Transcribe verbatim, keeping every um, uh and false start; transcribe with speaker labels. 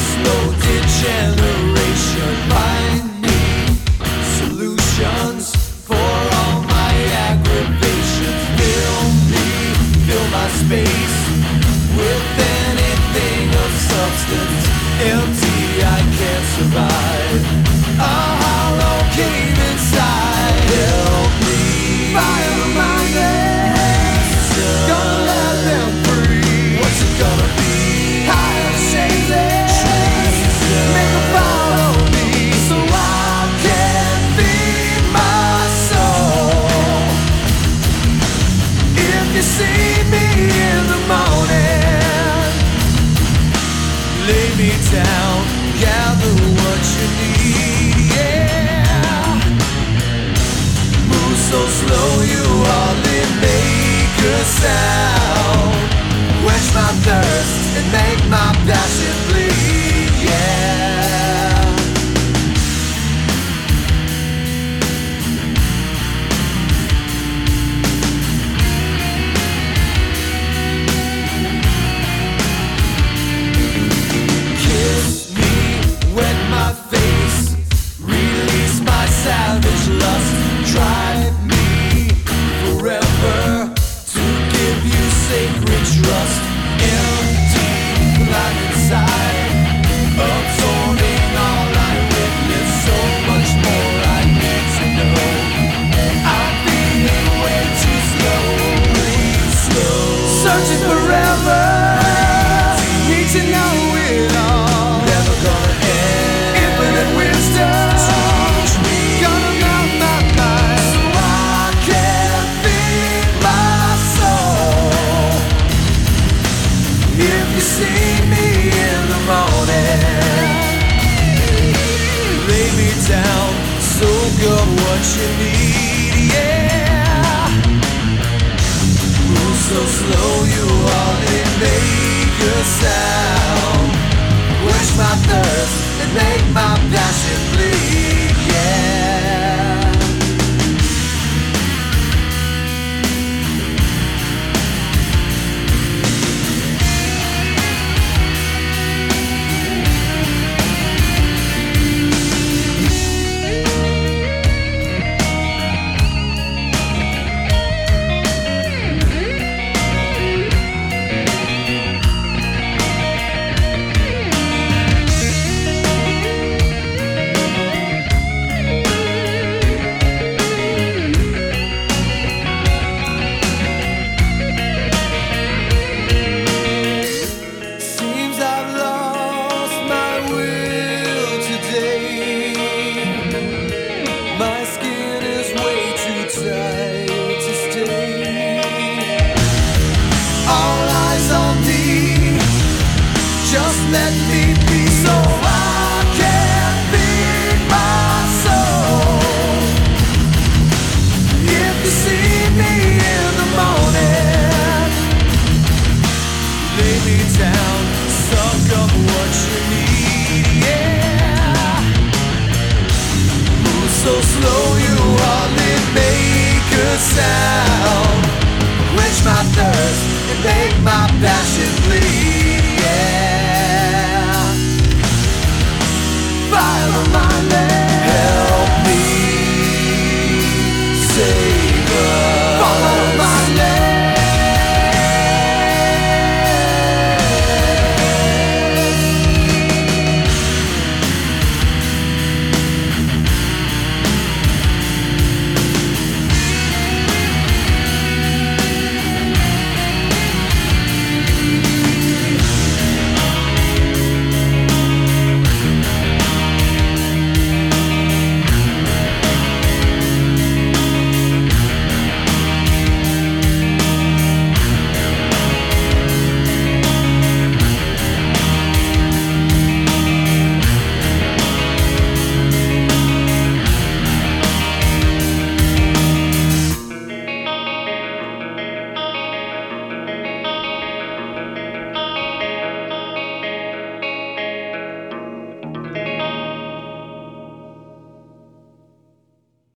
Speaker 1: slow degeneration. Find me solutions for all my aggravations. Fill me, fill my space with anything of substance. Empty, I can't survive. A hollow cave inside. Help me, fire my legs. Gonna let them free. What's it gonna be? Higher shameless. Make them follow me so I can feed my soul. If you see me in the morning, lay me down, gather what you need, yeah. Move so slow you hardly make a sound. Quench my thirst and make my passion bleed, yeah. Kiss me, wet my face, release my savage lust. Drive me forever to give you sacred trust. Empty, black inside, absorbing all I witness. So much more I need to know. I'm being way too slowly slow. Searching forever, need to know it all. Never gonna end. Infinite wisdom, teach me. Gonna melt my mind so I can feed my soul. If you see me in the morning, lay me down, soak up what you need, yeah. Move so slow you hardly make a sound. Quench my thirst and make my passion bleed, yeah. Seems I've lost my way.